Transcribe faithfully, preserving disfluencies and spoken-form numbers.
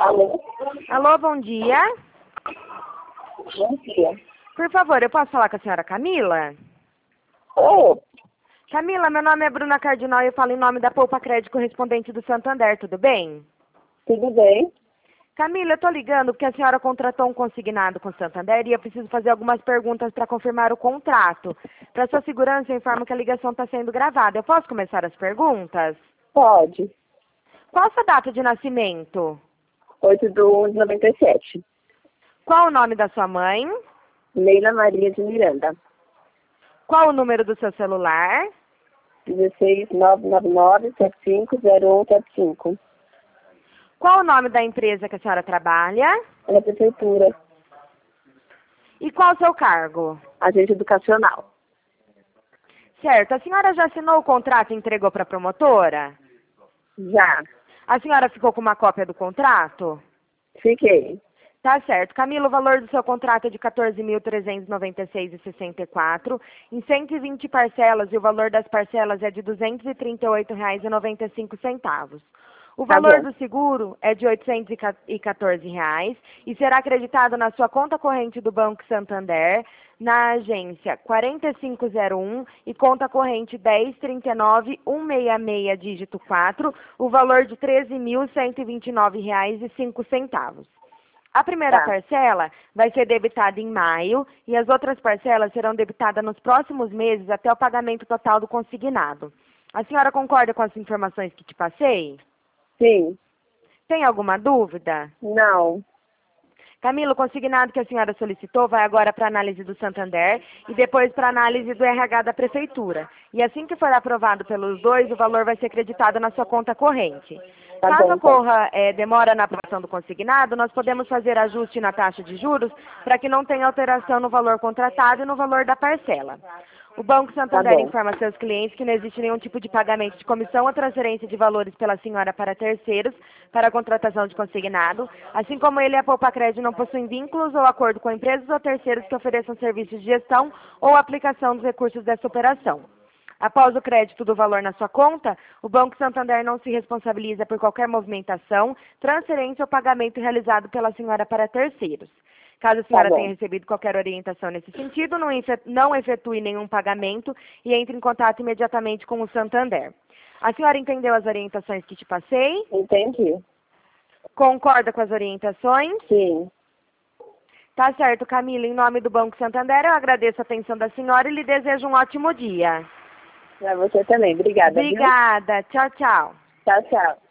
Alô? Alô, bom dia. Bom dia. Por favor, eu posso falar com a senhora Camila? Oi, Camila, meu nome é Bruna Cardinal e eu falo em nome da Poupa Crédito correspondente do Santander, tudo bem? tudo bem? Camila, eu tô ligando porque a senhora contratou um consignado com o Santander e eu preciso fazer algumas perguntas para confirmar o contrato. Para sua segurança, eu informo que a ligação está sendo gravada. Eu posso começar as perguntas? Pode. Qual a sua data de nascimento? oito de um de noventa e sete. Qual o nome da sua mãe? Leila Maria de Miranda. Qual o número do seu celular? dezesseis, nove nove nove, sete cinco zero um sete cinco. Qual o nome da empresa que a senhora trabalha? É na prefeitura. E qual o seu cargo? Agente educacional. Certo. A senhora já assinou o contrato e entregou para a promotora? Já. A senhora ficou com uma cópia do contrato? Fiquei. Tá certo. Camila, o valor do seu contrato é de quatorze mil trezentos e noventa e seis reais e sessenta e quatro centavos, em cento e vinte parcelas, e o valor das parcelas é de duzentos e trinta e oito reais e noventa e cinco centavos. O Tá valor bom. do seguro é de oitocentos e quatorze reais e será acreditado na sua conta corrente do Banco Santander, na agência quatro cinco zero um e conta corrente dez trinta e nove cento e sessenta e seis, dígito quatro, o valor de treze mil cento e vinte e nove reais e cinco centavos. A primeira Tá. parcela vai ser debitada em maio e as outras parcelas serão debitadas nos próximos meses até o pagamento total do consignado. A senhora concorda com as informações que te passei? Sim. Tem alguma dúvida? Não. Camila, o consignado que a senhora solicitou vai agora para análise do Santander e depois para análise do R H da Prefeitura. E assim que for aprovado pelos dois, o valor vai ser creditado na sua conta corrente. Tá Caso bom, então. ocorra é, demora na aprovação do consignado, nós podemos fazer ajuste na taxa de juros para que não tenha alteração no valor contratado e no valor da parcela. O Banco Santander bom. informa seus clientes que não existe nenhum tipo de pagamento de comissão ou transferência de valores pela senhora para terceiros para a contratação de consignado, assim como ele e a Poupa Crédito não possuem vínculos ou acordo com empresas ou terceiros que ofereçam serviços de gestão ou aplicação dos recursos dessa operação. Após o crédito do valor na sua conta, o Banco Santander não se responsabiliza por qualquer movimentação, transferência ou pagamento realizado pela senhora para terceiros. Caso a senhora bom. tenha recebido qualquer orientação nesse sentido, não efe- não efetue nenhum pagamento e entre em contato imediatamente com o Santander. A senhora entendeu as orientações que te passei? Entendi. Concorda com as orientações? Sim. Tá certo, Camila. Em nome do Banco Santander, eu agradeço a atenção da senhora e lhe desejo um ótimo dia. Pra você também. Obrigada, viu? Obrigada. Tchau, tchau. Tchau, tchau.